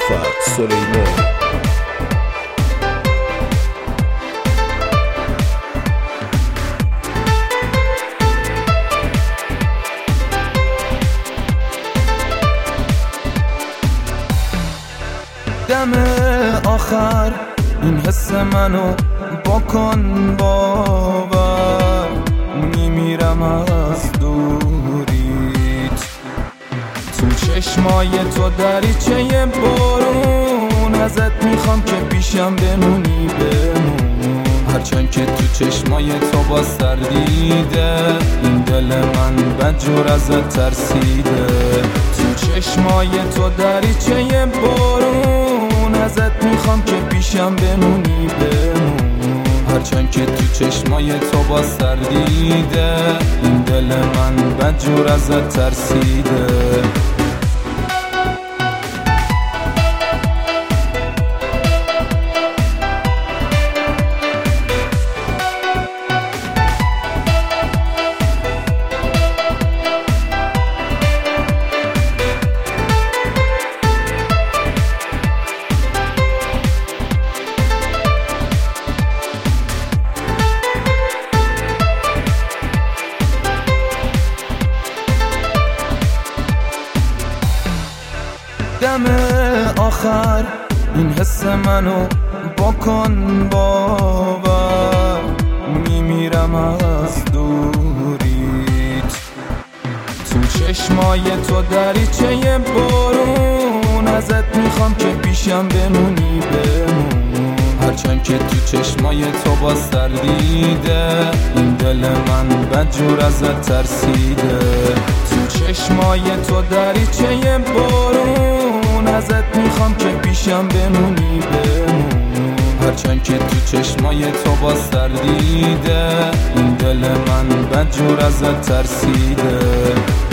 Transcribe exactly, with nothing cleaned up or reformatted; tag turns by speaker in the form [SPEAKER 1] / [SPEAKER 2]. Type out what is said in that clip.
[SPEAKER 1] رأفت سلیمان.
[SPEAKER 2] دم آخر این حس منو بکن باور، میمیرم از دوریت. تو چشمای تو دریچه بارون، ازت میخوام که پیشم بمونی بمون. هرچند که تو چشمای تو با سردیده، این دل من بدجور ازت ترسیده. تو چشمای تو دریچه بارون، ازت میخوام که پیشم بمونی بمون. هرچند که تو چشمای تو با سردیده، این دل من بدجور ازت ترسیده. دم آخر این حس منو بکن باور، میمیرم از دوریت. تو چشمای تو دریچه بارون، ازت میخوام که پیشم بمونی بمون. هرچند که تو چشمای تو با سردیده، این دل من بدجور ازت ترسیده. تو چشمای تو دریچه بارون، ازت میخوام که پیشم بمونی بمون. هرچند که تو چشمای تو با سردیده، این دل من بدجور ازت ترسیده.